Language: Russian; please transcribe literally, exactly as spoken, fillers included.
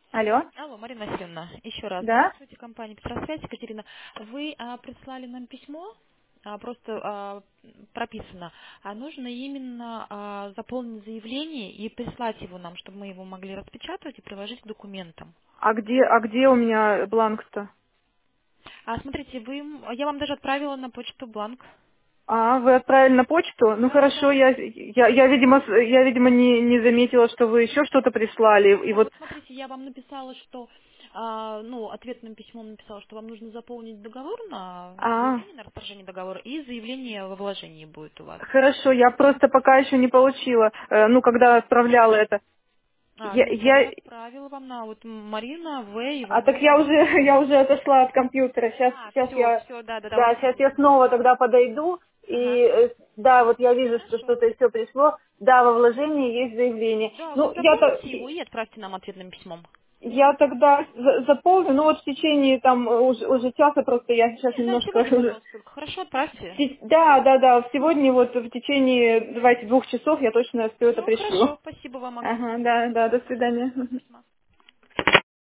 Алло, Алло, Марина Васильевна, еще раз да? здравствуйте, компания Петросвязь, Екатерина. Вы а, прислали нам письмо, а, просто а, прописано, а нужно именно а, заполнить заявление и прислать его нам, чтобы мы его могли распечатать и приложить к документам. А где, а где у меня бланк-то? А смотрите, вы, м- я вам даже отправила на почту бланк. А, вы отправили на почту? Ну Да, да, хорошо, да. я, я, я видимо, с- я, видимо, не, не заметила, что вы еще что-то прислали. И Ну вот, вот смотрите, я вам написала, что, а, ну, ответным письмом написала, что вам нужно заполнить договор на а, заявление на расторжение договора, и заявление во вложении будет у вас. хорошо, я просто пока еще не получила, э, ну, когда отправляла это. А, Я, нет, я я, отправила вам на вот Марина В. а так я Иванова. уже, я уже отошла от компьютера. Сейчас, А, сейчас все, я, все, да, да, да, вот да, сейчас я снова тогда подойду. И ага. э, да, вот я вижу, что Хорошо. что-то еще пришло. Да, во вложении есть заявление. Да, Ну, вот я-то, заполните его и отправьте нам ответным письмом. я тогда за- заполню, ну вот в течение там э, уже, уже часа просто я сейчас Не, на немножко сегодня, уже... пожалуйста, только хорошо, отправьте. Се- Да, да, да, сегодня вот в течение, давайте, двух часов я точно все это Все, пришлю. хорошо, спасибо вам Ага, огромное. да, да, до Всего доброго, свидания. жду письма.